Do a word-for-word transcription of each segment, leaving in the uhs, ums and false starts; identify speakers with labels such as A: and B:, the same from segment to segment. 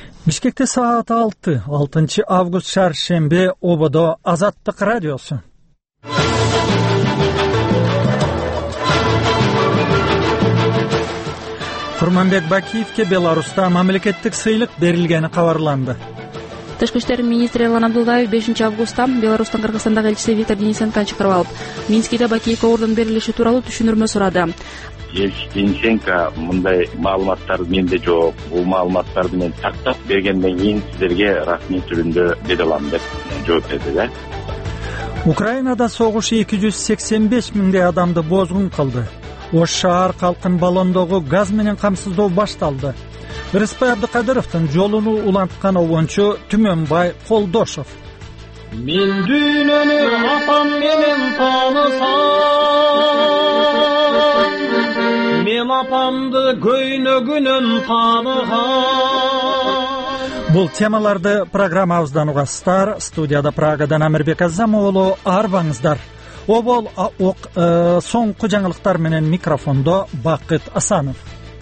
A: Бишкекте саат алты, алтынчы август шаршембе, ободо Азаттык радиосу. Курманбек Бакиевке Беларуста мамлекеттик сыйлык берилгени кабарланды.
B: Тышкы иштер министри Эрлан Абдуллаев бешинчи августта Беларустун Кыргызстандагы элчиси Виктор Денисенкону чакырып алып, Минскиде Бакиевке ордун берилиши тууралуу түшүндүрмө сурады.
C: Элчи Денисенко мындай маалыматтар менде жок. Бул маалыматтарды мен тактап бергенден кийин сиздерге расмий түрүндө бере алам деп жооп берди да.
A: Украинада согуш эки жүз сексен беш миңдей адамды бозгун кылды. Ош шаар калкын баллондогу газ менен камсыздоо башталды. Рыспай Абдыкадыровдун жолуну уланткан обончу Түмөнбай Колдошов.
D: Мен дүйнөнү апам менен таанысам, мен апамды көйнөгүнөн тааныгам.
A: Бул темаларды программабыздан угасыздар. Студияда Прагадан Амирбек Азам уулу, арбаңыздар. Обол ок соңку жаңылыктар менен микрофондо Бакыт Асанов.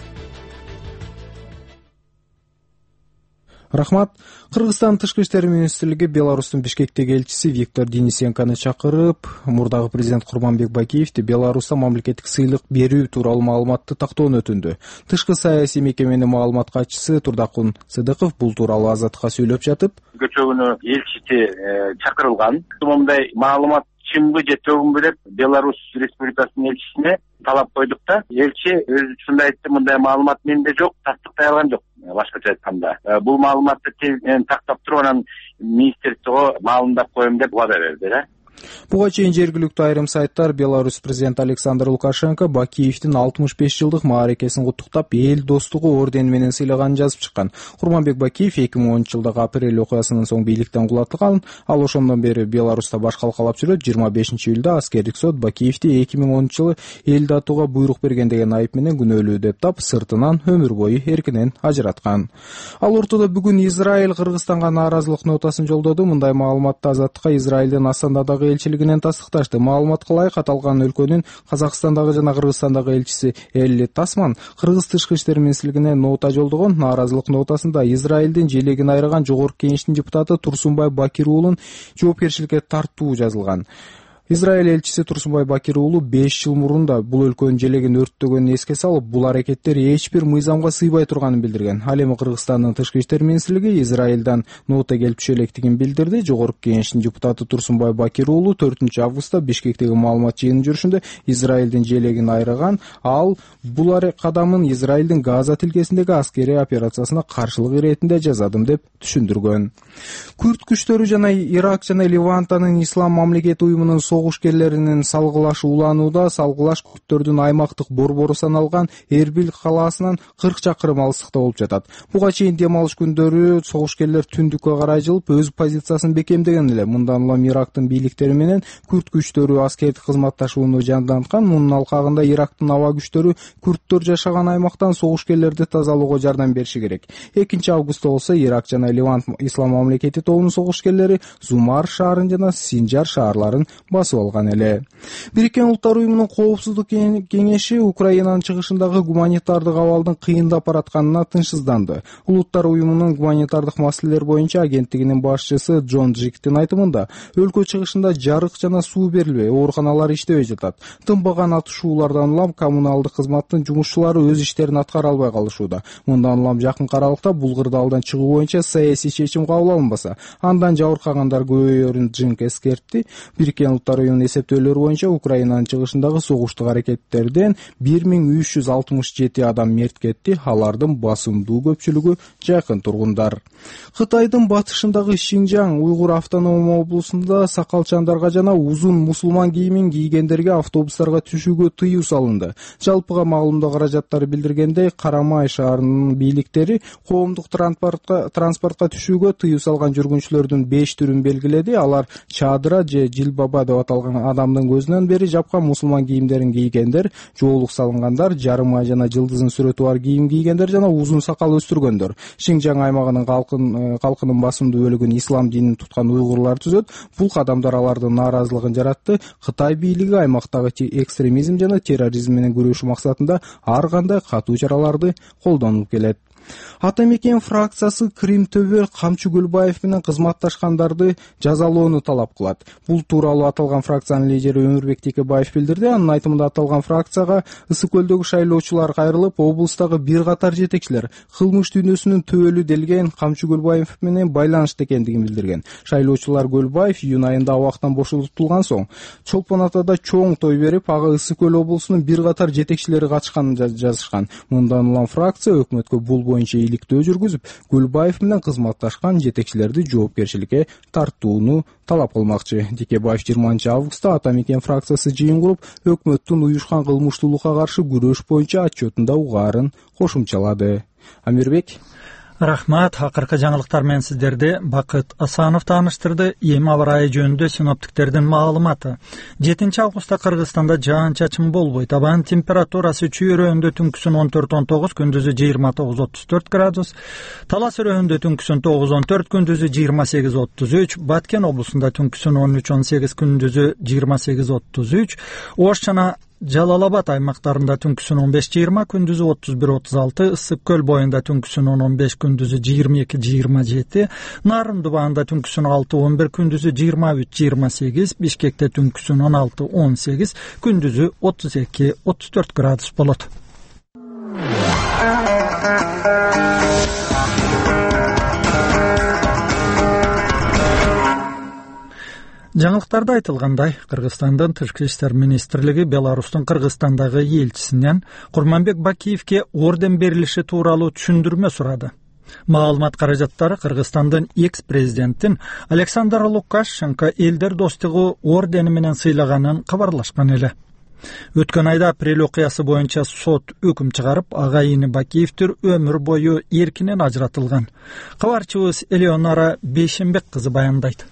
E: Рахмат. Кыргызстан тышкы иштер министрлиги Беларустун Бишкектеги элчиси Виктор Денисенкону чакырып, мурдагы президент Курманбек Бакиевди Беларуста мамлекеттик сыйлык берүү тууралуу маалыматты тактоону өтүндү. Тышкы саясий мекеменин маалымат катчысы Турдакун Сыдыков бул тууралуу Азаттыкка сөйлөп жатып,
C: көчөгүнү элчиси чакырылган. Мындай маалымат чынбы же төгүнбү деп Беларусь Республикасынын элчисине талап койдук да. Элчи өзү ушундай айтты, мындай маалымат менде жок, тастыктай алган жок. Башкача айтканда, бул маалыматты тактап туруп анан министрликке маалымдап коем деп убада берди да.
E: Буга чейин жергиликтүү айрым сайттар Беларусь президенти Александр Лукашенко Бакиевдин алтымыш беш жылдык мааракесин куттуктап, эл достугу ордени менен сыйлаганын жазып чыккан. Курманбек Бакиев эки миң онунчу жылдагы апрель окуясынан соң бийликтен кулатылган. Ал ошондон бери Беларуста баш калкалап жүрөт. жыйырма бешинчи июлда аскердик сот Бакиевди эки миң онунчу жылы элди атууга буйрук берген деген айып менен күнөөлүү деп тап, сыртынан өмүр бою эркинен ажыраткан. Ал ортодо бүгүн Израиль Кыргызстанга нааразылык нотасын жолдоду. Мындай маалыматты Азаттыкка Израилдин Астанадагы элчилигинен тастыкташты. Маалыматка ылайык, аталган өлкөнүн Казакстандагы жана Кыргызстандагы элчиси Элли Тасман Кыргыз тышкы иштер министрлигине нота жолдогон. Нааразылык нотасында Израилдин желегин айраган Жогорку Кеңештин депутаты Турсунбай Бакир уулун жоопкерчиликке тартуу жазылган. Израиль элчиси Турсунбай Бакир уулу беш жыл мурун да бул өлкөнүн желегин өрттөгөнүн эске салып, бул аракеттер эч бир мыйзамга сыйбай турганын билдирген. Ал эми Кыргызстандын тышкы иштер министрлиги Израилдан нота келип түшө электигин билдирди. Жогорку Кеңештин депутаты Турсунбай Бакир уулу төртүнчү августта Бишкектеги маалымат жыйынын жүрүшүндө Израилдин желегин айраган. Ал бул кадамын Израилдин Газа тилкесиндеги аскерий операциясына каршылык иретинде жасадым деп түшүндүргөн. Күрд күчтөрү жана Ирак жана Левантанын Ислам мамлекети уюмунун согушкерлеринин салгылашы уланууда. Салгылаш күрдтөрдүн аймактык борбору саналган Эрбил калаасынан кырк чакырым алыстыкта болуп жатат. Буга чейин дем алыш күндөрү согушкерлер түндүккө карай жылып өз позициясын бекемдеген эле. Мындан улам Ирактын бийликтери менен күрд күчтөрү аскердик кызматташууну жанданткан. Мунун алкагында Ирактын аба күчтөрү күрдтөр жашаган аймактан согушкерлерди тазалоого жардам бериши керек. экинчи августта болсо Ирак жана Левант Ислам мамлекети тобунун согушкерлери Зумар шаарын жана Синжар шаарларын басып алган эле. Бириккен Улуттар уюмунун коопсуздук кеңеши Украинанын чыгышындагы гуманитардык абалдын кыйындап баратканына тынчсызданды. Улуттар уюмунун гуманитардык маселелер боюнча агенттигинин башчысы Джон Джиктин айтымында, өлкө чыгышында жарык жана суу берилбей, ооруканалар иштебей жатат. Тынбаган атышуулардан улам коммуналдык кызматтын жумушчулары өз иштерин аткара албай калышууда. Мындан улам жакын аралыкта бул кырдаалдан чыгуу боюнча саясий чечим кабыл алынбаса, андан жабыркагандар көбөйөрүн Джинк эскертти. Бириккен Улуттар уюмунун эсептөөлөрү боюнча Украинанын чыгышындагы согуштук аракеттерден бир миң үч жүз алтымыш жети адам мерт кетти. Алардын басымдуу көпчүлүгү жакын тургундар. Кытайдын батышындагы Шинжаң уйгур автоном облусунда сакалчандарга жана узун мусулман кийимин кийгендерге автобустарга түшүүгө тыюу салынды. Жалпыга маалымдоо каражаттары билдиргендей, Карамай шаарынын бийликтери коомдук транспортко транспортко түшүүгө тыюу салган жүргүнчүлөрдүн беш түрүн белгиледи. Алар чадыра же жилбаба деп аталган адамдын көзүнөн бери жапкан мусулман кийимдерин кийгендер, жоолук салынгандар, жарым ай жана жылдызын сүрөтү бар кийим кийгендер жана узун сакал өстүргөндөр. Шинжаң аймагынын калкын калкынын басымдуу бөлүгүн ислам динин туткан уйгурлар түзөт. Бул кадамдар алардын нааразылыгын жаратты. Кытай бийлиги аймактагы экстремизм жана терроризм менен күрөшүү максатында ар кандай катуу чараларды колдонуп келет. Ата мекен фракциясы Крим Төбөр Камчы Көлбаев менен кызматташкандарды жазалоону талап кылат. Бул тууралуу аталган фракциянын лидери Өмүрбек Текебаев билдирди. Анын айтымында аталган фракцияга Ысык көлдөгү шайлоочулар кайрылып, облустагы бир катар жетекчилер кылмыш дүйнөсүнүн төбөлү делген Камчы Көлбаев менен байланышта экендигин билдирген. Шайлоочулар Көлбаев июнь айында абактан бошотулган соң Чолпон Атада чоң той берип, ага Ысык көл облусунун бир катар жетекчилери катышканын жазышкан. Мындан улам фракция өкмөткө бул боюнча иликтөө жүргүзүп, Көлбаев менен кызматташкан жетекчилерди жоопкерчиликке тартууну талап кылмакчы. Текебаев жыйырманчы августта Ата мекен фракциясы жыйын куруп, өкмөттүн уюшкан кылмыштуулукка каршы күрөш боюнча отчетунда угаарын кошумчалады. Амирбек.
A: Рахмат. Акыркы жаңылыктар менен сиздерди Бакыт Асанов тааныштырды. Эми аба ырайы жөнүндө синоптиктердин маалыматы. жетинчи августта Кыргызстанда жаан-чачын болбойт. Абанын температурасы чүйрөндө түнкүсүн он төрт он тогуз, күндүзү жыйырма тогуз отуз төрт градус. Талас өрөндө түнкүсүн тогуз он төрт, күндүзү жыйырма сегиз отуз үч. Баткен облусунда түнкүсүн он үч он сегиз, күндүзү жыйырма сегиз отуз үч. Ош жана Жалал-Абад аймактарында түнкүсүн он беш жыйырма, күндүзү отуз бир отуз алты, Ысык көл боюнда түнкүсүн он он беш, күндүзү жыйырма эки жыйырма жети, Нарын-Дубаанда түнкүсүн алты он бир, күндүзү жыйырма үч жыйырма сегиз, Бишкекте түнкүсүн он алты он сегиз, күндүзү отуз эки отуз төрт градус болот. Жаңылыктарда айтылгандай, Кыргызстандын Тышкы иштер министрлиги Беларустун Кыргызстандагы элчисинен Курманбек Бакиевке орден берилиши тууралуу түшүндүрмө сурады. Маалымат каражаттары Кыргызстандын экс-президентин Александр Лукашенко элдер достугу ордени менен сыйлаганын кабарлашкан эле. Өткөн айда апрель окуясы боюнча сот өкүм чыгарып, агайыны Бакиевдер өмүр бою эркинен ажыратылган. Кабарчыбыз Элеонора Бейшенбек кызы баяндайт.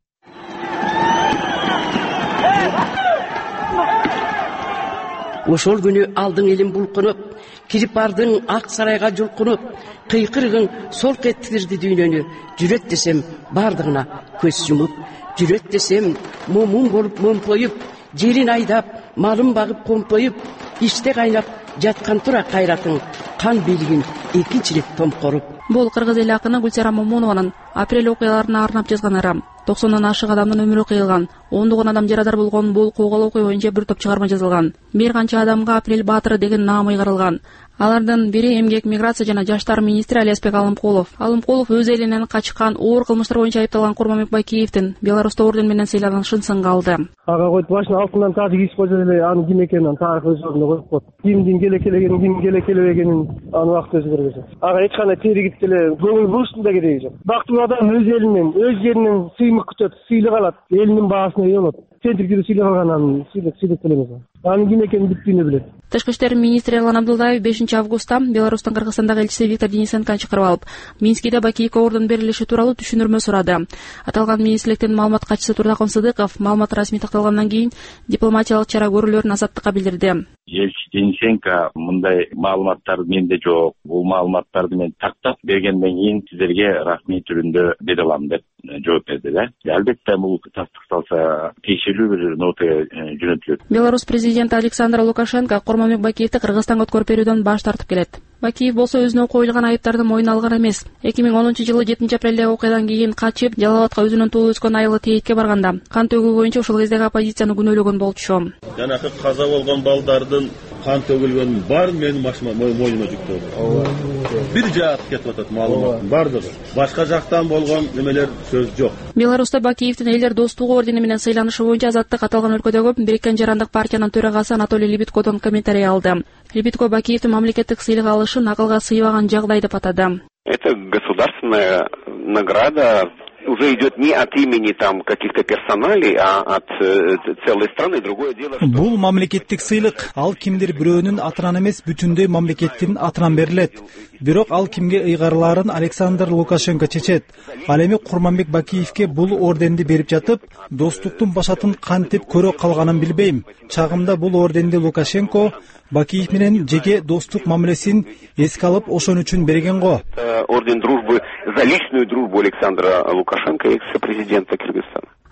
F: Ошол күнү алдың элим булкунуп, кирип бардың ак сарайга жулкунуп, кыйкырыгың солк эттирди дүйнөнү, жүрөт десем бардыгына көз жумуп, жүрөт десем момун болуп момпоюп, жерин айдап, малын багып компоюп, иште кайнап жаткан тура кайратың, кан бийлигин экинчи рет томкоруп.
B: Бул кыргыз эл акыны Гүлсара Момунованын апрель окуяларына арнап жазган ырам. токсондон ашык адамдын өмүрү кыйылган, ондогон адам жарадар болгон бул куугал окуя боюнча бир топ чыгарма жазылган. Бир канча адамга Апрель баатыры деген наам ыйгарылган. Алардын бири эмгек, миграция жана жаштар министри Алиасбек Алымкулов. Алымкулов өз элинен качкан оор кылмыштар боюнча айыпталган Курманбек Бакиевдин Беларуста орден менен сыйланышын сынга алды.
G: Ага коюп башына алтындан тааж кийип койсо эле анын ким экенин тарыхы өз ордуна коюп коет. Кимдин келекелегенин, ким келекелебегенин аны убакыт өзү көргөзөт. Ага эч кандай тегерегип деле көңүл буруштун да кереги жок. Бактылуу адам өз элинен, өз жеринен сыймык күтөт, сыйлык алат, элинин баасына ээ болот. Тентиркиде сыйлык алганан сыйлык сыйлык делебиз. Анын ким экенин бүт дүйнө билет.
B: Тышкы иштер министри Эрлан Абдулдаев бешинчи августта Беларустун Кыргызстандагы элчиси Виктор Денисенкону чакырып алып, Минскиде Бакиевке орден берилиши тууралуу түшүндүрмө сурады. Аталган министрликтин маалымат катчысы Турдакын Сыдыков маалымат расмий такталгандан кийин дипломатиялык чара көрүүлөрүн Азаттыкка билдирди.
C: Элчи Денисенко мындай маалыматтар менде жок. Бул маалыматтарды мен тактап бергенден кийин сиздерге расмий түрүндө бере алам деп жооп берди да. Албетте бул тастыкталса тиешелүү бир нота жөнөтүлөт.
B: Беларусь президенти Александр Лукашенко Курманбек Бакиевди Кыргызстанга өткөрүп берүүдөн баш тартып келет. Бакиев болсо өзүнө коюлган айыптарды мойнуна алган эмес. эки миң онунчу жылы жетинчи апрелдеги окуядан кийин качып, Жалал-Абадка өзүнүн туулуу өскөн айылы Тейитке барганда кан төгүү боюнча ушул кездеги оппозицияны күнөөлөгөн болчу.
H: Жанакы каза болгон балдардын кан төгүлгөнүн баарын менин мойнума жүктөдү. Бир жаат кетип атат маалыматтын бардыгы. Башка жактан болгон немелер сөз жок.
B: Беларуста Бакиевдин элдер достугу ордени менен сыйланышы боюнча Азаттык аталган өлкөдөгү Бириккен Жарандык партиянын төрагасы Анатолий Лебедкодон комментарий алды. Лебедко Бакиевдин мамлекеттик сыйлык алышын акылга сыйбаган жагдай деп атады.
I: Это государственная награда уже идет не от имени там каких-то персоналей, а от э, целой страны. Другое дело, что...
J: Бул мамлекеттик сыйлык ал кимдир бирөөнүн атынан эмес, бүтүндөй мамлекеттин атынан берилет. Бирок ал кимге ыйгарылаарын Александр Лукашенко чечет. Ал эми Курманбек Бакиевке бул орденди берип жатып, достуктун башатын кантип көрө калганын билбейм. Чагымда бул орденди Лукашенко Бакиев менен жеке достук мамилесин эске алып, ошон үчүн берген го.
I: Орден дружбы за личную дружбу Александра Лукашенко, экс-президента Кыргызстана.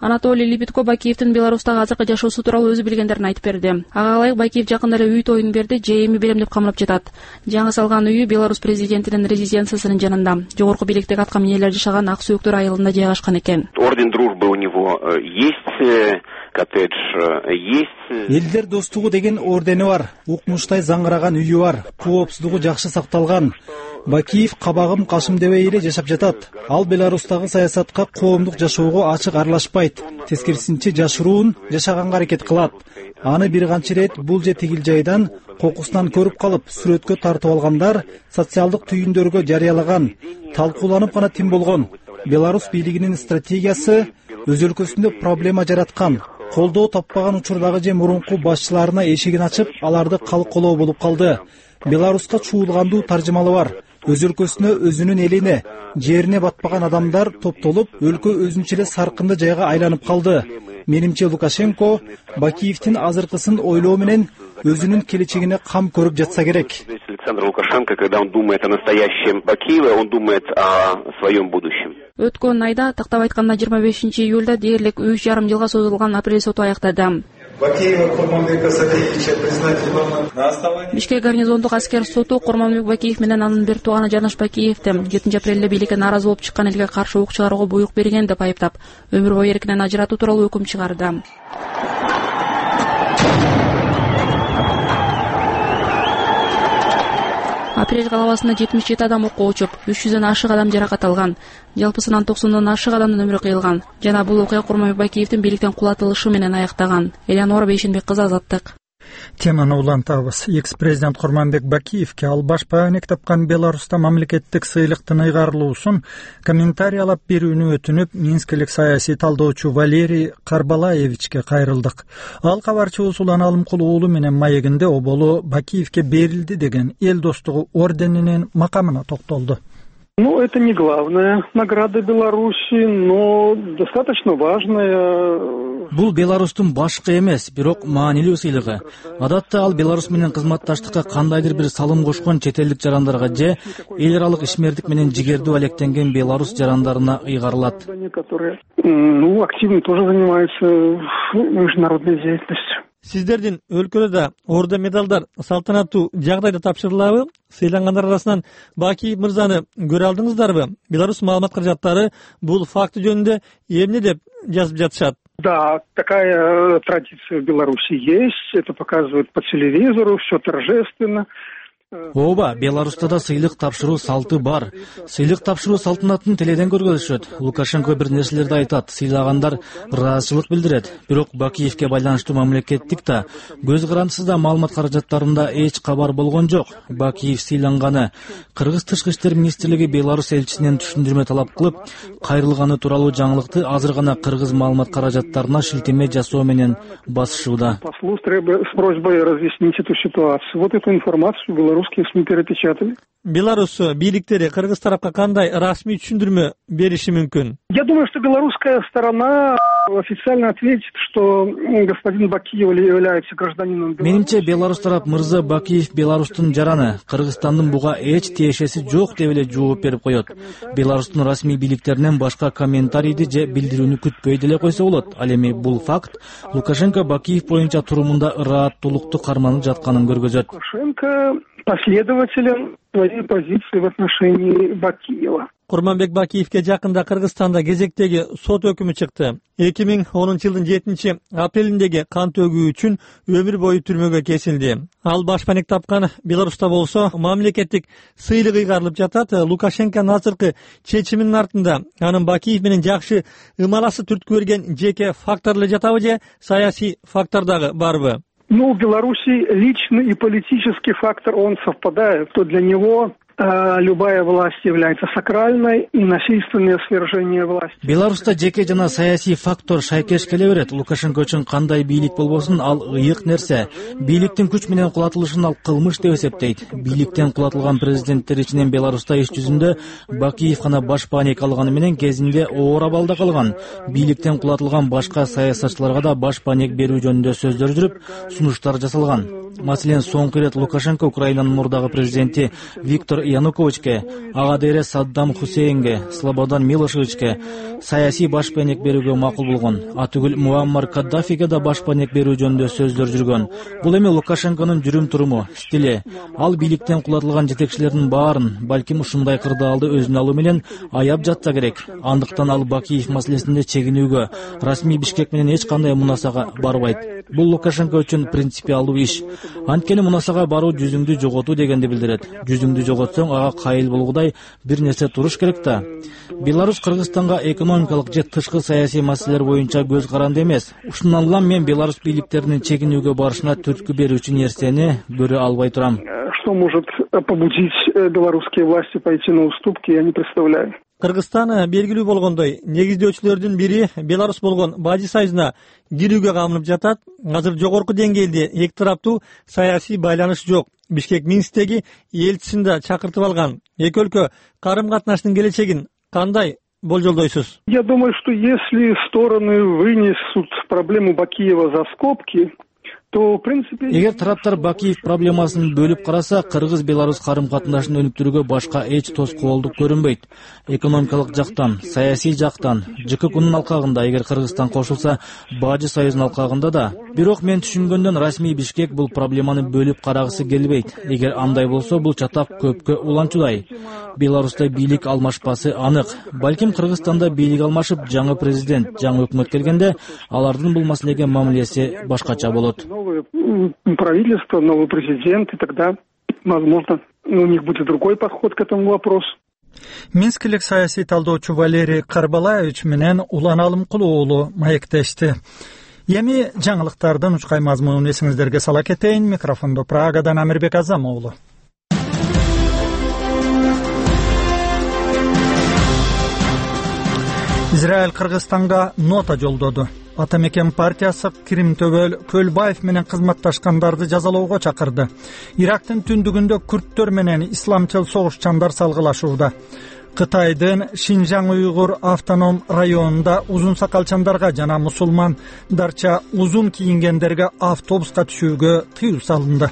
B: Анатолий Лебедко Бакиевдин Беларустагы азыркы жашоосу тууралуу өзү билгендерин айтып берди. Ага ылайык Бакиев жакында эле үй тоюн берди же эми берем деп камалап жатат. Жаңы салган үйү Беларусь президентинин резиденциясынын жанында. Жогорку бийликтеги атка минелер жашаган Ак сөөктөр айылында жайгашкан экен.
I: Орден дружбы у него есть, коттедж есть.
J: Элдер достугу деген ордени бар. Укмуштай заңгыраган үйү бар. Коопсуздугу жакшы сакталган. Бакиев кабагым кашым дебей эле жашап жатат. Ал Беларустагы саясатка, коомдук жашоого ачык аралашпайт. Тескерисинче жашыруун жашаганга аракет кылат. Аны бир канча ирет бул же тигил жайдан кокусунан көрүп калып, сүрөткө тартып алгандар социалдык түйүндөргө жарыялаган, талкууланып гана тим болгон. Беларусь бийлигинин стратегиясы өз өлкөсүндө проблема жараткан. Колдоо таппаган учурдагы же мурунку башчыларына эшигин ачып, аларды калкалоо болуп калды. Беларуска чуулгандуу таржымалы бар. Өз өлкөсүнө, өзүнүн элине, жерине батпаган адамдар топтолуп, өлкө өзүнчө эле саркынды жайга айланып калды. Менимче Лукашенко Бакиевдин азыркысын ойлоо менен өзүнүн келечегине кам көрүп жатса керек.
I: Александр Лукашенко, когда он думает о настоящем Бакиеве, он думает о своем будущем.
B: Өткөн айда, тактап айтканда жыйырма бешинчи июлда дээрлик үч жарым жылга созулган апрель соту аяктады. Бишкек гарнизондук аскер соту Курманбек Бакиев менен анын бир тууганы Жанаш Бакиевди жетинчи апрелде бийликке нааразы болуп чыккан элге каршы ок чыгарууга буйрук берген деп айыптап, өмүр бою эркинен ажыратуу тууралуу өкүм чыгарды. Апрель калабасында жетимиш жети адам окко учуп, үч жүздөн ашык адам жаракат алган. Жалпысынан токсондон ашык адамдын өмүрү кыйылган. Жана бул окуя Курманбек Бакиевдин бийликтен кулатылышы менен аяктаган. Элеонора Бейшенбек кызы, Азаттык.
A: Теманы улантабыз. Экс-президент Курманбек Бакиевке ал баш баанек тапкан Беларуста мамлекеттик сыйлыктын ыйгарылуусун комментариялап берүүнү өтүнүп, минскилик саясий талдоочу Валерий Карбалаевичке кайрылдык. Ал кабарчыбыз Улан Алымкул уулу менен маегинде оболу Бакиевке берилди деген эл достугу орденинин макамына токтолду.
G: Ну, это не главная награда Беларуси, но достаточно важная.
K: Бул Беларустун башкы эмес, бирок маанилүү сыйлыгы. Адатта ал Беларусь менен кызматташтыкка кандайдыр бир салым кошкон чет элдик жарандарга же эл аралык ишмердик менен жигердүү алектенген Беларусь жарандарына ыйгарылат.
G: Ну, активно тоже занимаются международной деятельностью.
D: Сиздердин өлкөдө орден медалдар салтанаттуу жагдайда тапшырылабы? Сыйлангандар арасынан Бакиев мырзаны көрө алдыңыздарбы? Беларусь маалымат каражаттары бул факты жөнүндө эмне деп жазып жатышат?
G: Да, такая традиция в Беларуси есть. Это показывают по телевизору, все торжественно.
K: Ооба, Беларуста да сыйлык тапшыруу салты бар. Сыйлык тапшыруу салтанатын теледен көргөзүшөт. Лукашенко бир нерселерди айтат, сыйлагандар ыраазычылык билдирет. Бирок Бакиевке байланыштуу мамлекеттик да, көз карандысыз да маалымат каражаттарында эч кабар болгон жок. Бакиев сыйланганы Кыргыз тышкы иштер министрлиги Беларусь элчисинен түшүндүрмө талап кылып, кайрылганы тууралуу жаңылыкты азыр гана Кыргыз маалымат каражаттарына шилтеме жасоо менен басышууда.
G: Послу с просьбой разъяснить эту ситуацию. Вот эту информацию Беларусь СМИ перепечатали.
D: Беларусь бийликтери Кыргыз тарапка кандай расмий түшүндүрмө бериши мүмкүн?
G: Я думаю, что белорусская сторона официально ответит, что господин Бакиев является гражданином Беларуси.
K: Менимче Беларусь тарап мырза Бакиев Беларустун жараны, Кыргызстандын буга эч тиешеси жок деп эле жооп берип коет. Беларустун расмий бийликтеринен башка комментарийди же билдирүүнү күтпөй деле койсо болот. Ал эми бул факт Лукашенко Бакиев боюнча турумунда ырааттуулукту карманып жатканын көргөзөт.
G: Лукашенко последователен своей позиции в отношении Бакиева.
D: Курманбек Бакиевке жакында Кыргызстанда кезектеги сот өкүмү чыкты. эки миң онунчу жылдын жетинчи апрелиндеги кан төгүү үчүн өмүр бою түрмөгө кесилди. Ал баш баанек тапкан Беларуста болсо мамлекеттик сыйлык ыйгарылып жатат. Лукашенконун азыркы чечиминин артында анын Бакиев менен жакшы ымаласы түрткү берген жеке фактор эле жатабы же саясий фактор дагы барбы?
G: Ну, в Беларуси личный и политический фактор, он совпадает, то для него э, любая власть является сакральной и насильственное свержение власти.
K: Беларуста жеке жана саясий фактор шайкеш келе берет. Лукашенко үчүн кандай бийлик болбосун ал ыйык нерсе. Бийликтин күч менен кулатылышын ал кылмыш деп эсептейт. Бийликтен кулатылган президенттер ичинен Беларуста иш жүзүндө Бакиев гана баш баанек алганы менен кезинде оор абалда калган. Бийликтен кулатылган башка саясатчыларга да баш баанек берүү жөнүндө сөздөр жүрүп, сунуштар жасалган. Маселен, соңку ирет Лукашенко Украинанын мурдагы президенти Виктор Януковичке, ага дейре Саддам Хусейнге, Слободан Милошевичке саясий башпенек берүүгө макул болгон. Атүгүл Муаммар Каддафиге да башпенек берүү жөнүндө сөздөр жүргөн. Бул эми Лукашенконун жүрүм туруму, стили. Ал бийликтен кулатылган жетекчилердин баарын, балким ушундай кырдаалды өзүнө алуу менен аяп жатса керек. Андыктан ал Бакиев маселесинде чегинүүгө, расмий Бишкек менен эч кандай мунасага барбайт. Бул Лукашенко үчүн принципиалдуу иш. Анткени мунасага баруу жүзүңдү жоготуу дегенди билдирет. Жүзүңдү жоготсоң, ага кайыл болгудай бир нерсе туруш керек да. Беларусь Кыргызстанга экономикалык же тышкы саясий маселелер боюнча көз каранды эмес. Ушундан улам мен Беларусь бийликтеринин чегинүүгө барышына түрткү берүүчү нерсени көрө албай турам.
L: Что может побудить белорусские власти пойти на уступки, я не представляю.
D: Кыргызстан белгилүү болгондой, негиздөөчүлөрдүн бири Беларусь болгон Бажы Союзуна кирүүгө камынып жатат. Азыр жогорку деңгээлде эки тараптуу саясий байланыш жок. Бишкек Минсктеги элчисин да чакыртып алган. Эки өлкө карым-катнаштын келечегин кандай болжолдойсуз?
L: Я думаю, что если стороны вынесут проблему Бакиева за скобки,
K: эгер тараптар Бакиев проблемасын бөлүп караса, Кыргыз-Беларусь карым-катнашын өнүктүрүүгө башка эч тоскоолдук көрүнбөйт. Экономикалык жактан, саясий жактан, ЖККнын алкагында, эгер Кыргызстан кошулса, Бажы Союзунун алкагында да. Бирок мен түшүнгөндөн расмий Бишкек бул проблеманы бөлүп карагысы келбейт. Эгер андай болсо, бул чатак көпкө уланчудай. Беларусьта бийлик алмашпасы анык. Балким Кыргызстанда бийлик алмашып, жаңы президент, жаңы өкмөт келгенде, алардын бул маселеге мамилеси башкача болот.
L: Правительство, новый президент, и тогда, возможно, у них будет другой подход к этому вопросу.
A: Минскилик саясий талдоочу Валерий Карбалаевич менен Улан Алымкулуу уулу маектешти. Эми жаңылыктардын учкай мазмунун эсиңиздерге сала кетейин. Микрофондо Прагадан Амирбек Азам уулу. Израиль Кыргызстанга нота жолдоду. Атамекен партиясы Кирим-Төбөл Көлбаев менен кызматташкандарды жазалоого чакырды. Ирактын түндүгүндө күрттөр менен исламчыл согушчандар салгылашууда. Кытайдын Шинжаң уйгур автоном районунда узун сакалчандарга жана мусулмандарча узун кийингендерге автобуска түшүүгө тыюу салынды.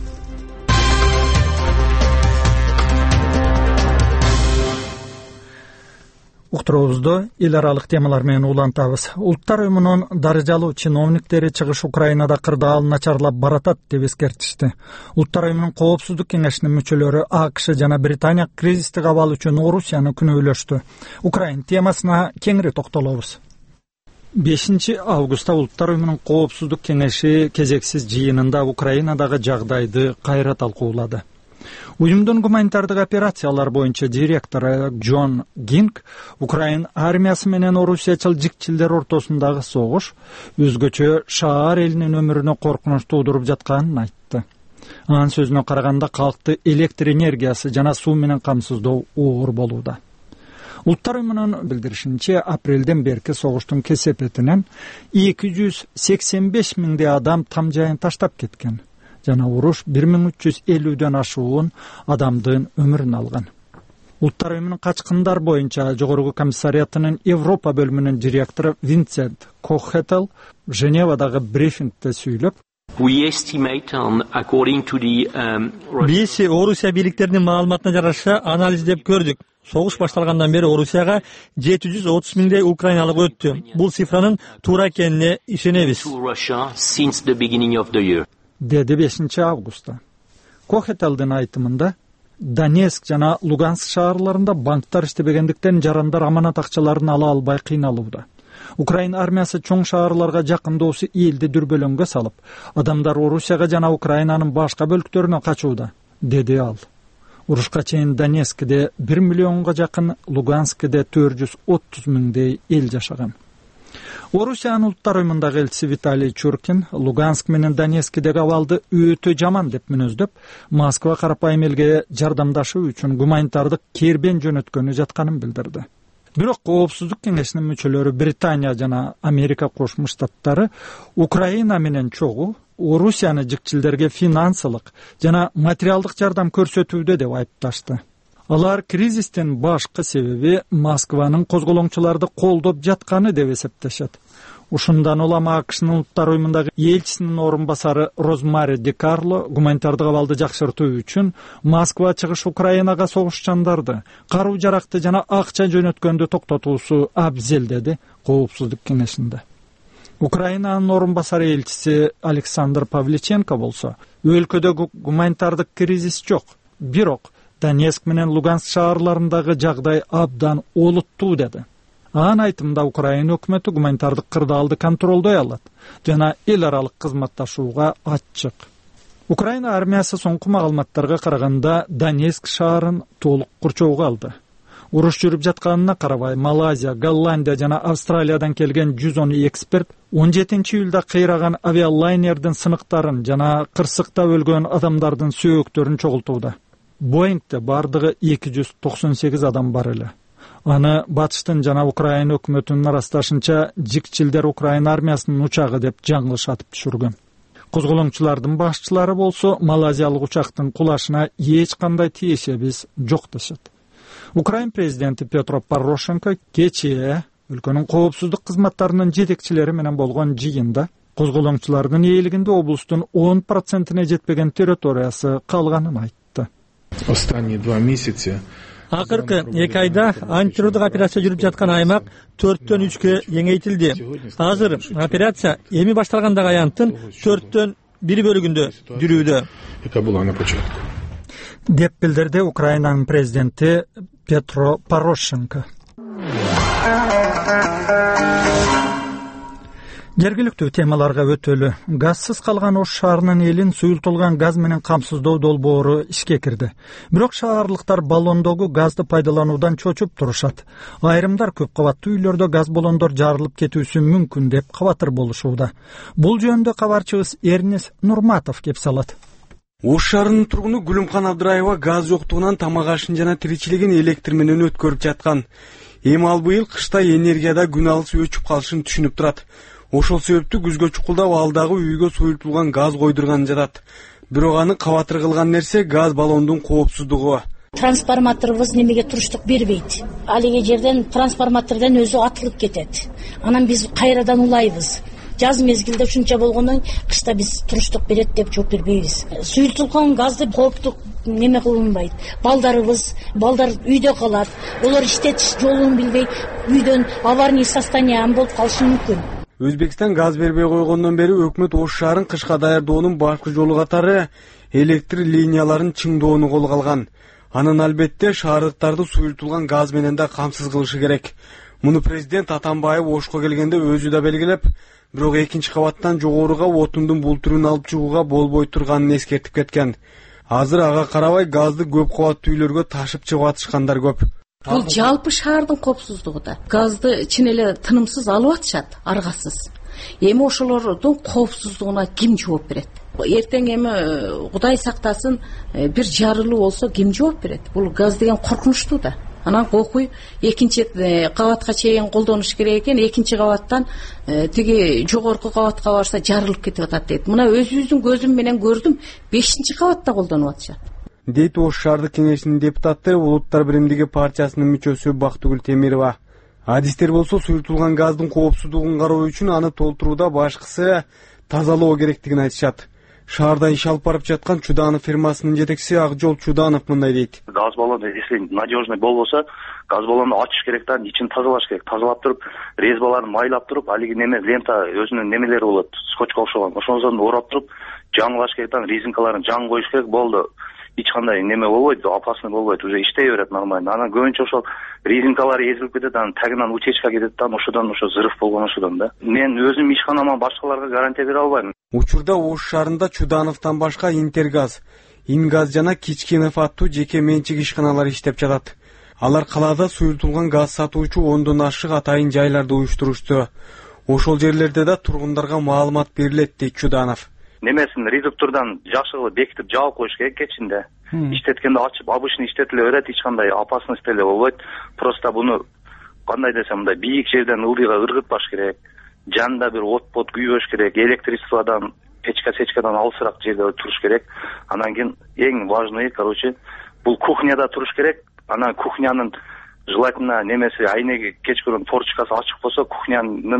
A: Уктуруубузду эл аралык темалар менен улантабыз. Улуттар уюмунун дарыжалуу чиновниктери чыгыш Украинада кырдаал начарлап баратат деп эскертишти. Улуттар уюмунун коопсуздук кеңешинин мүчөлөрү АКШ жана Британия кризистик абал үчүн Орусияны күнөөлөштү. Украин темасына кеңири токтолобуз. бешинчи августта Улуттар уюмунун коопсуздук кеңеши кезексиз жыйынында Украинадагы жагдайды кайра талкуулады. Уюмдун гуманитардык операциялар боюнча директору Джон Гинг Украин армиясы менен орусиячыл жикчилдер ортосундагы согуш өзгөчө шаар элинин өмүрүнө коркунуч туудуруп жатканын айтты. Анын сөзүнө караганда калкты электр энергиясы жана суу менен камсыздоо оор болууда. Улуттар уюмунун билдиришинче, апрелден берки согуштун кесепетинен эки жүз сексен беш миңдей адам там жайын таштап кеткен. Жана уруш бир миң үч жүз элүүдөн ашуун адамдын өмүрүн алган. Улуттар уюмунун качкындар боюнча жогорку комиссариатынын Европа бөлүмүнүн директору Винсент Кохетел Женевадагы брифингде сүйлөп,
D: биз Орусия бийликтеринин маалыматына жараша анализдеп көрдүк. Согуш башталгандан бери Орусияга жети жүз отуз миңдей украиналык өттү. Бул цифранын туура экенине ишенебиз.
A: Деди бешинчи августта. Кохетелдин айтымында Донецк жана Луганск шаарларында банктар иштебегендиктен жарандар аманат акчаларын ала албай кыйналууда. Украин армиясы чоң шаарларга жакындоосу элди дүрбөлөңгө салып, адамдар Орусияга жана Украинанын башка бөлүктөрүнө качууда, деди ал. Урушка чейин Донецкте бир миллионго жакын, Луганскте төрт жүз отуз миңдей эл жашаган. Орусиянын улуттар уюмундагы элчиси Виталий Чуркин Луганск менен Донецкдеги абалды өтө жаман деп мүнөздөп, Москва карапайым элге жардамдашуу үчүн гуманитардык кербен жөнөткөнү жатканын билдирди. Бирок коопсуздук кеңешинин мүчөлөрү Британия жана Америка Кошмо Штаттары Украина менен чогуу Орусияны жикчилдерге финансылык жана материалдык жардам көрсөтүүдө деп айыпташты. Алар кризистин башкы себеби Москванын козголоңчуларды колдоп жатканы деп эсептешет. Ушундан улам АКШнын Улуттар уюмундагы элчисинин орун басары Розмари Ди Карло гуманитардык абалды жакшыртуу үчүн Москва чыгыш Украинага согушчандарды, каруу жаракты жана акча жөнөткөндү токтотуусу абзел деди Коопсуздук кеңешинде. Украинанын орун басары элчиси Александр Павличенко болсо, өлкөдө гуманитардык кризис жок, бирок Донецк менен Луганск шаарларындагы жагдай абдан олуттуу деди. Анын айтымында Украина өкмөтү гуманитардык кырдаалды контролдой алат жана эл аралык кызматташууга ачык. Украина армиясы соңку маалыматтарга караганда Донецк шаарын толук курчоого алды. Уруш жүрүп жатканына карабай Малайзия, Голландия жана Австралиядан келген жүз он эксперт он жетинчи июлда кыйраган авиалайнердин сыныктарын жана кырсыкта өлгөн адамдардын сөөктөрүн чогултууда. Боингде бардыгы эки жүз токсон сегиз адам бар эле. Аны батыштын жана Украина өкмөтүнүн арасташынча жикчилдер Украина армиясынын учагы деп жаңылыш атып түшүргөн. Козголоңчулардын башчылары болсо малайзиялык учактын кулашына эч кандай тиешебиз жок дешет. Украин президенти Петро Порошенко кечээ өлкөнүн коопсуздук кызматтарынын жетекчилери менен болгон жыйында козголоңчулардын ээлигинде облустун он процентине жетпеген территориясы калганын айтты.
M: Останние два месяца
D: Акыркы эки айда антитеррорлук операция жүрүп жаткан аймак төрттөн үчкө кеңейтилди. Азыр операция эми башталгандагы аянттын төрттөн бир бөлүгүндө жүрүүдө.
M: Это было на початку.
A: Деп билдирди Украинанын президенти Петро Порошенко. Жергиликтүү темаларга өтөлү. Газсыз калган Ош шаарынын элин суюлтулган газ менен камсыздоо долбоору ишке кирди. Бирок шаарлыктар баллондогу газды пайдалануудан чочуп турушат. Айрымдар көп кабаттуу үйлөрдө газ баллондор жарылып кетүүсү мүмкүн деп кабатыр болушууда. Бул жөнүндө кабарчыбыз Эрнес Нурматов кеп салат.
N: Ош шаарынын тургуну Гүлүмкан Абдыраева газ жоктугунан тамак ашын жана тиричилигин электр менен өткөрүп жаткан. Эми ал быйыл кышта энергияда күн алыс өчүп калышын түшүнүп турат. Ошол себептүү күзгө чукулдап ал дагы үйгө суюлтулган газ койдурган жатат. Бирок аны кабатыр кылган нерсе газ баллондун коопсуздугу.
O: Трансформаторубуз немеге туруштук бербейт. Алиге жерден трансформатордон өзү атылып кетет. Анан биз кайрадан улайбыз. Жаз мезгилде ушунча болгондон кышта биз туруштук берет деп жооп бербейбиз. Суюлтулган газды кооптук неме кылынбайт. Балдарыбыз, балдар үйдө калат. Олар иштетиш жолун билбей, үйдөн аварийный состояние болуп калышы мүмкүн.
N: Өзбекстан газ бербей койгондон бери өкмөт Ош шаарын кышка даярдоонун башкы жолу катары электр линияларын чыңдоону колго алган. Анын албетте шаардыктарды суюлтулган газ менен да камсыз кылышы керек. Муну президент Атамбаев Ошко келгенде өзү да белгилеп, бирок экинчи кабаттан жогоруга отундун бул түрүн алып чыгууга болбой турганын эскертип кеткен. Азыр ага карабай газды көп кабаттуу үйлөргө ташып чыгып атышкандар көп.
P: Бул жалпы шаардын коопсуздугу да. Газды чын эле тынымсыз алып атышат, аргасыз. Эми ошолордун коопсуздугуна ким жооп берет? Эртең эми Кудай сактасын бир жарылуу болсо ким жооп берет? Бул газ деген коркунучтуу да. Анан кокуй экинчи кабатка чейин колдонуш керек экен, экинчи кабаттан тиги жогорку кабатка барса жарылып кетип атат дейт. Мына өзүбүздүн көзүм менен көрдүм, бешинчи кабатта колдонуп атышат.
N: Дейт Ош шаардык кеңешинин депутаты Улуттар биримдиги партиясынын мүчөсү Бактыгүл Темирова. Адистер болсо суюлтулган газдын коопсуздугун кароо үчүн аны толтурууда башкысы тазалоо керектигин айтышат. Шаарда иш алып барып жаткан Чуданов фирмасынын жетекчиси Акжол Чуданов мындай дейт.
Q: Газ баллону если надежный болбосо, газ баллону ачыш керек да, ичин тазалаш керек. Тазалап туруп, резбаларын майлап туруп, алиги неме лента өзүнүн немелери болот, скотчко окшогон. Ошондон орап туруп, жаңылаш керек да, резинкаларын жаң коюш керек, болду. Эч кандай неме болбойт, опасный болбойт, уже иштей берет нормально. Анан көбүнчө ошол резинкалары эзилип кетет, анан тагынан утечка кетет да, ошодон ошо взрыв болгон ошодон да. Мен өзүм ишканама башкаларга гарантия бере албайм.
N: Учурда Ош шаарында Чудановтон башка Интергаз, Ингаз жана Кичкенов аттуу жеке менчик ишканалар иштеп жатат. Алар калаада суюлтулган газ сатуучу ондон ашык атайын жайларды уюштурушту. Ошол жерлерде да тургундарга маалымат берилет дейт Чуданов.
Q: Немесин редуктордон жакшы кылып бекитип жаап коюш керек кечинде. Иштеткенде ачып, обычный иштетиле берет, эч кандай опасность эле болбойт. Просто буну кандай десем, мындай бийик жерден ылдыйга ыргытпаш керек. Жанында бир от-бот күйбөш керек, электричестводан, печка-сечкадан алысыраак жерде туруш керек. Анан кийин эң важный, короче, бул кухняда туруш керек. Анан кухнянын желательно немеси айнеги кечкөрүн форточкасы ачык болсо, кухнянын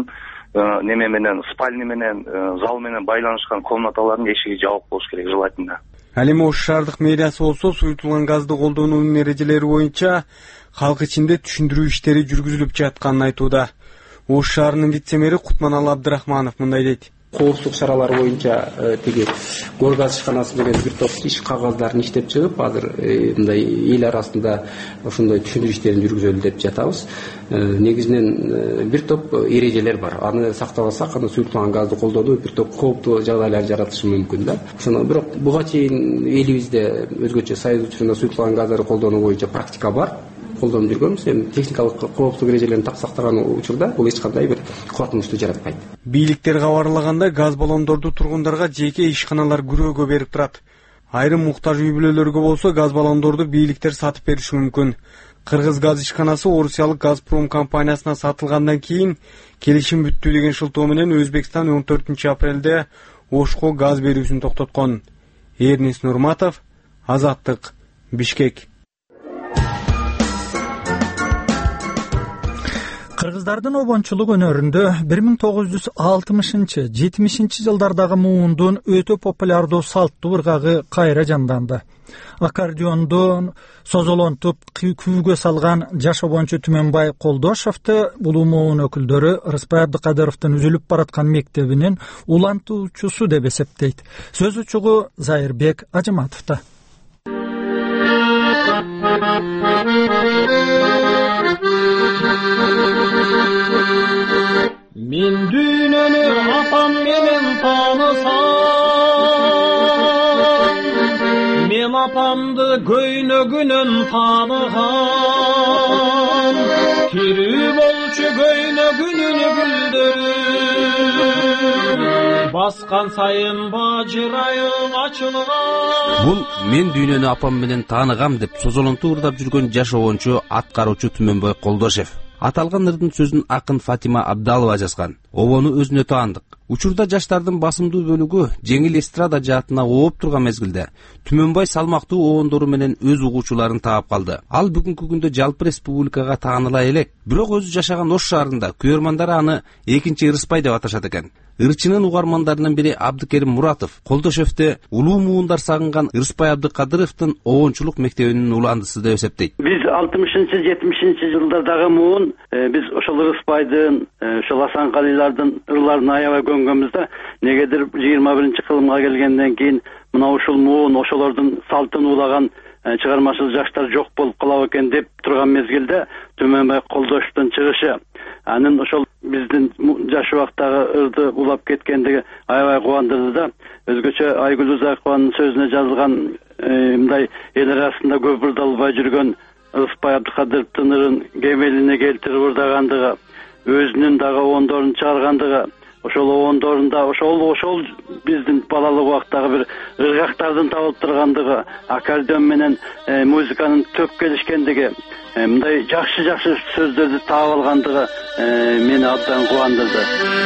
Q: неме менен спальня менен зал менен байланышкан комнаталардын эшиги жабык болуш керек желательно.
N: Ал эми Ош шаардык мэриясы болсо суютулган газды колдоонун эрежелери боюнча халк ичинде түшүндүрүү иштери жүргүзүлүп жатканын айтууда. Ош шаарынын вице-мэри Кутманалы Абдрахманов мындай дейт.
R: Коопсуздук чаралары боюнча тиги гор газ ишканасы менен бир топ иш кагаздарын иштеп чыгып, азыр мындай эл арасында ошондой түшүндүрүү иштерин жүргүзөлү деп жатабыз. Негизинен бир топ эрежелер бар. Аны сактабасак, аны суютулган газды колдоодо бир топ кооптуу жагдайлар жаратышы мүмкүн да. Ошондо бирок буга чейин элибизде өзгөчө союз учурунда суютулган газдарды колдонуу боюнча практика бар. Колдонуп жүргөнбүз. Эми техникалык коопсуздук эрежелерин так сактаган учурда бул эч кандай бир кубатмыштуу жаратпайт.
N: Бийликтер кабарлаганда газ баллондорду тургундарга жеке ишканалар күрөөгө берип турат. Айрым муктаж үй бүлөлөргө болсо газ баллондорду бийликтер сатып бериши мүмкүн. Кыргыз газ ишканасы Орусиялык Газпром компаниясына сатылгандан кийин келишим бүттү деген шылтоо менен Өзбекстан он төртүнчү апрелде Ошко газ берүүсүн токтоткон. Эрнис Нурматов, Азаттык, Бишкек.
A: Кыргыздардын обончулук өнөрүндө бир миң тогуз жүз алтымышынчы жетимишинчи жылдардагы муундун өтө популярдуу салттуу ыргагы кайра жанданды. Аккордеондон созолонтуп күүгө салган жаш обончу Түмөнбай Колдошевду бул муун өкүлдөрү Рыспай Абдыкадыровдун үзүлүп бараткан мектебинин улантуучусу деп эсептейт. Сөз учугу Зайырбек Ажыматовдо.
S: Мен дүйнөнү апам менен таанысам, мен апамды көйнөгүнөн тааныгам, тирүү болчу көйнөгүнүн гүлдөрү, баскан сайын бажырайып ачылган.
T: Бул мен дүйнөнү апам менен тааныгам деп созолонтуу ырдап жүргөн жаш обончу аткаруучу Түмөнбай Колдошев. Аталган ырдын сөзүн акын Фатима Абдалова жазган. Обону өзүнө таандык. Учурда жаштардын басымдуу бөлүгү жеңил эстрада жаатына ооп турган мезгилде Түмөнбай салмактуу обондору менен өз угуучуларын таап калды. Ал бүгүнкү күндө жалпы республикага тааныла элек. Бирок өзү жашаган Ош шаарында көрөрмандары аны экинчи Ырыспай деп аташат экен. Ырчынын угармандарынын бири Абдыкерим Муратов Колдошевди улуу муундар сагынган Ырыспай Абдыкадыровдун обончулук мектебинин уландысы деп эсептейт.
U: Биз алтымышынчы жетимишинчи жылдардагы муун биз ошол Ырыспайдын, ошол Асанкалилардын ырларын аябай көнгөнбүз. Негедир жыйырма биринчи кылымга келгенден кийин мына ушул муун ошолордун салтын улаган чыгармачыл жаштар жок болуп калабы экен деп турган мезгилде Түмөнбай Колдошевдун чыгышы анын ошол биздин жаш убактагы ырды улап кеткендиги аябай кубандырды да. Өзгөчө Айгүл Узакованын сөзүнө жазылган мындай эл арасында көп ырдалбай жүргөн Ырыспай Абдыкадыровдун ырын кемелине келтирип ырдагандыгы, өзүнүн дагы обондорун чыгаргандыгы, ошол обондорунда ошол ошол биздин балалык убактагы бир ыргактардын табылып тургандыгы, аккордеон менен музыканын төп келишкендиги, мындай жакшы жакшы сөздөрдү таап алгандыгы мени абдан кубандырды.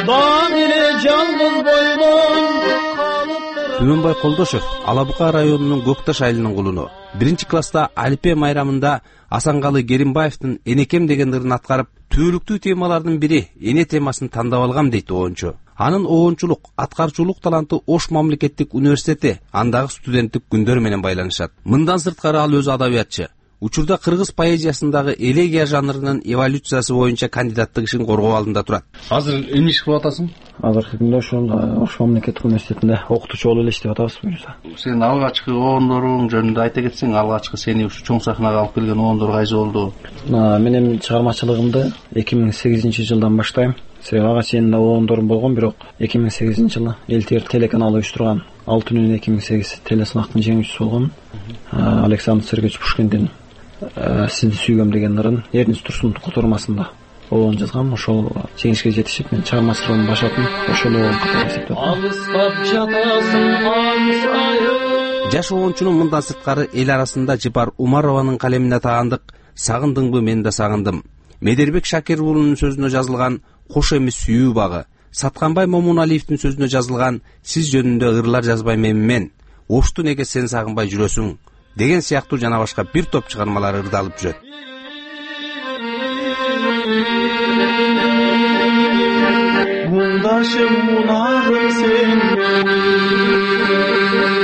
T: Түмөнбай Колдошев Алабука районунун Көкташ айылынын кулуну. Биринчи класста Алипе майрамында Асанкалы Керимбаевдин Энекем деген ырын аткарып, түбөлүктүү темалардын бири эне темасын тандап алгам дейт обончу. Анын обончулук, аткарчулук таланты Ош мамлекеттик университети андагы студенттик күндөр менен байланышат. Мындан сырткары ал өзү адабиятчы. Учурда кыргыз поэзиясындагы элегия жанрынын эволюциясы боюнча кандидаттык ишин коргоо алдында турат.
V: Азыр эмне иш кылып атасың?
W: Азыркы күндө ошол Ош мамлекеттик университетинде окутуучу болуп эле иштеп атабыз буюрса.
V: Сенин алгачкы обондоруң жөнүндө айта кетсең, алгачкы сени ушу чоң сахнага алып келген обондор кайсы болду?
W: Мен эми чыгармачылыгымды эки миң сегизинчи жылдан баштайм. Себеби ага чейин да обондорум болгон, бирок эки миң сегизинчи жылы Эл Ти Эр телеканалы уюштурган Алтын үнүн эки миң сегиз телесынактын жеңүүчүсү болгон Александр Сергеевич Пушкиндин Сизди сүйгөм деген ырын Эрнис Турсун котормасында обон жазгам. Ошол жеңишке жетишип мен чыгармачылыгымды баштадым. Ошол обон катары эсептеп атам.
T: Жаш обончунун мындан сырткары эл арасында Жыпар Умарованын калемине таандык Сагындыңбы мен да сагындым. Медербек Шакир уулунун сөзүнө жазылган Кош эмес сүйүү багы, Сатканбай Момуналиевдин сөзүнө жазылган Сиз жөнүндө ырлар жазбайм эми мен, Ошту неге сен сагынбай жүрөсүң деген сыяктуу жана башка бир топ чыгармалар ырдалып жүрөт.
S: Muңдашым, мунагым сен